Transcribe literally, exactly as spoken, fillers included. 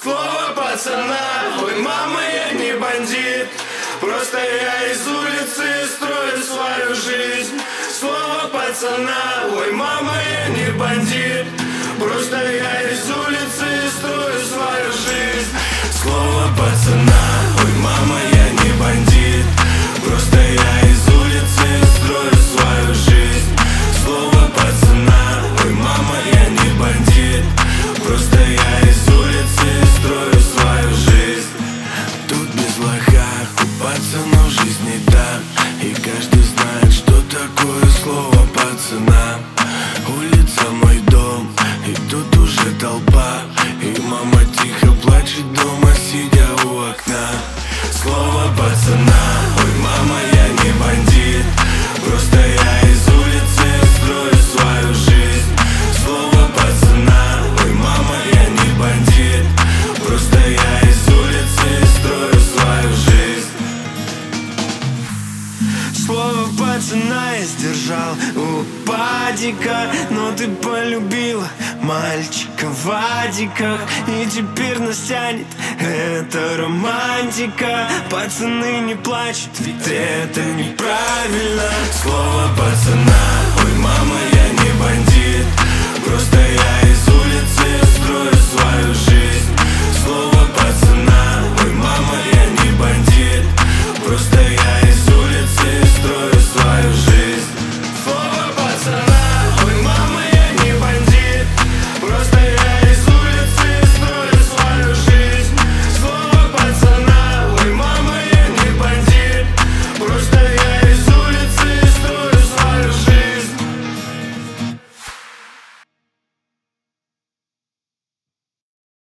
Слово пацана, ой, мама, я не бандит. Просто я из улицы строю свою жизнь. Слово пацана, ой, мама, я не бандит. Просто я из улицы строю свою жизнь. Слово пацана, ой, мама, я не бандит. Просто я из улицы строю свою жизнь. Слово пацана, ой, мама, я не бандит. Просто я из улицы строю свою жизнь. Тут без лоха у пацанов жизнь не так. И каждый знает, что такое слово пацана. Улица мой дом, и тут уже толпа. И мама тихо плачет дома, сидя у окна. Слово пацана, ой, мама, я не бандит. Просто я из улицы строю свою жизнь. Слово пацана, ой, мама, я не бандит. Просто я из улицы строю свою жизнь. Слово пацана я сдержал у падика, но ты полюбила мальчика в адиках. И теперь нас тянет эта романтика. Пацаны не плачут, ведь это неправильно. Слово пацана, ой, мама, я не бандит. Просто я из улицы строю свою жизнь.